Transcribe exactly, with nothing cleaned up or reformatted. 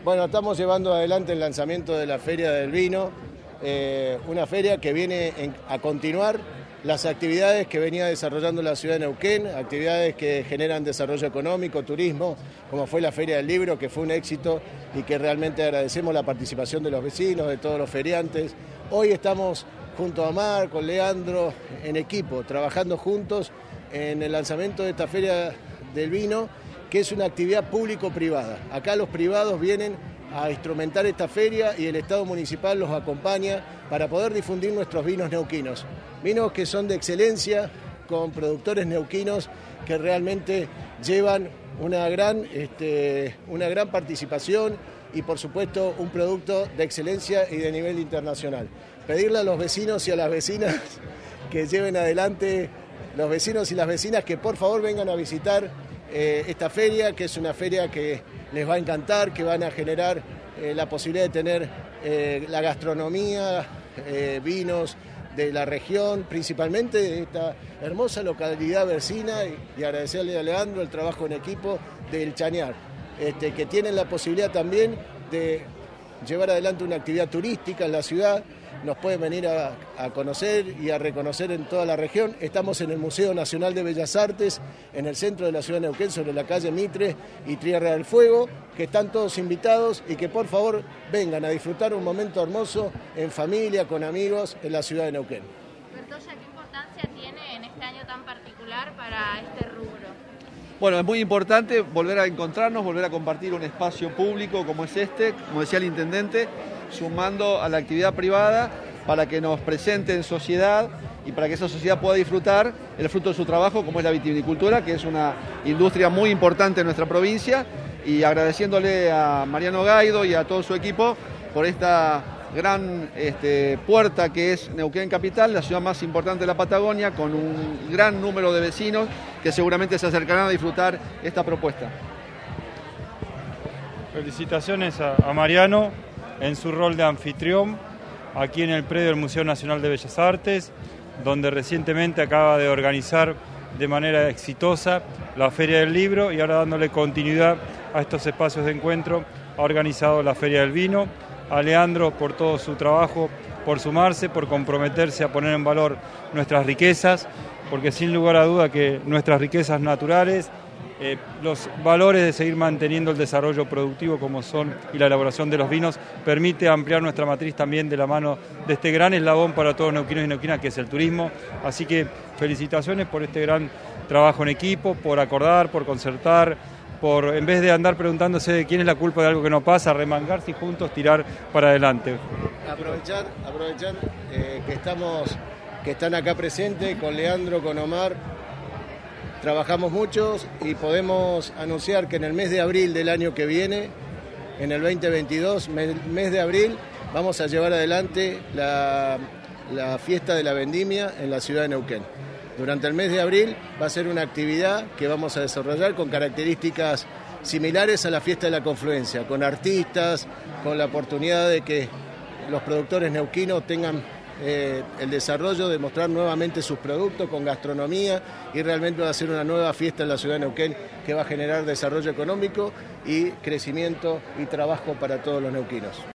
Bueno, estamos llevando adelante el lanzamiento de la Feria del Vino, eh, una feria que viene en, a continuar las actividades que venía desarrollando la ciudad de Neuquén, actividades que generan desarrollo económico, turismo, como fue la Feria del Libro, que fue un éxito y que realmente agradecemos la participación de los vecinos, de todos los feriantes. Hoy estamos junto a Omar, con Leandro, en equipo, trabajando juntos en el lanzamiento de esta Feria del Vino, que es una actividad público-privada. Acá los privados vienen a instrumentar esta feria y el Estado municipal los acompaña para poder difundir nuestros vinos neuquinos. Vinos que son de excelencia, con productores neuquinos que realmente llevan una gran, este, una gran participación y por supuesto un producto de excelencia y de nivel internacional. Pedirle a los vecinos y a las vecinas que lleven adelante, los vecinos y las vecinas que por favor vengan a visitar eh, esta feria, que es una feria que les va a encantar, que van a generar eh, la posibilidad de tener eh, la gastronomía, eh, vinos de la región, principalmente de esta hermosa localidad vecina, y, y agradecerle a Leandro el trabajo en equipo del Chañar, este, que tienen la posibilidad también de llevar adelante una actividad turística en la ciudad. Nos pueden venir a, a conocer y a reconocer en toda la región. Estamos en el Museo Nacional de Bellas Artes, en el centro de la ciudad de Neuquén, sobre la calle Mitre y Tierra del Fuego, que están todos invitados y que por favor vengan a disfrutar un momento hermoso en familia, con amigos, en la ciudad de Neuquén. Bertolla, ¿qué importancia tiene en este año tan particular para este rubro? Bueno, es muy importante volver a encontrarnos, volver a compartir un espacio público como es este, como decía el intendente, sumando a la actividad privada para que nos presente en sociedad y para que esa sociedad pueda disfrutar el fruto de su trabajo, como es la vitivinicultura, que es una industria muy importante en nuestra provincia, y agradeciéndole a Mariano Gaido y a todo su equipo por esta gran este, puerta que es Neuquén Capital, la ciudad más importante de la Patagonia, con un gran número de vecinos que seguramente se acercarán a disfrutar esta propuesta. Felicitaciones a, a Mariano en su rol de anfitrión aquí en el predio del Museo Nacional de Bellas Artes, donde recientemente acaba de organizar de manera exitosa la Feria del Libro, y ahora dándole continuidad a estos espacios de encuentro ha organizado la Feria del Vino. A Leandro por todo su trabajo, por sumarse, por comprometerse a poner en valor nuestras riquezas, porque sin lugar a duda que nuestras riquezas naturales, eh, los valores de seguir manteniendo el desarrollo productivo como son y la elaboración de los vinos, permite ampliar nuestra matriz también de la mano de este gran eslabón para todos neuquinos y neuquinas, que es el turismo. Así que felicitaciones por este gran trabajo en equipo, por acordar, por concertar, por, en vez de andar preguntándose de quién es la culpa de algo que no pasa, remangarse y juntos tirar para adelante. Aprovechar, aprovechar eh, que estamos, que están acá presentes con Leandro, con Omar. Trabajamos muchos y podemos anunciar que en el mes de abril del año que viene, en el veinte veintidós, mes de abril, vamos a llevar adelante la, la fiesta de la vendimia en la ciudad de Neuquén. Durante el mes de abril va a ser una actividad que vamos a desarrollar con características similares a la fiesta de la confluencia, con artistas, con la oportunidad de que los productores neuquinos tengan eh, el desarrollo de mostrar nuevamente sus productos con gastronomía, y realmente va a ser una nueva fiesta en la ciudad de Neuquén que va a generar desarrollo económico y crecimiento y trabajo para todos los neuquinos.